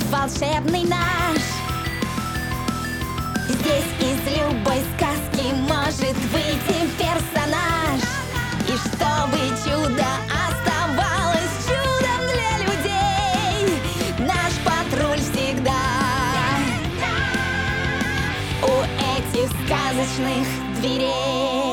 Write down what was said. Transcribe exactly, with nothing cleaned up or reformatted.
волшебный наш. Здесь из любой сказки может выйти персонаж. И чтобы чудо оставалось чудом для людей, наш патруль всегда у этих сказочных дверей.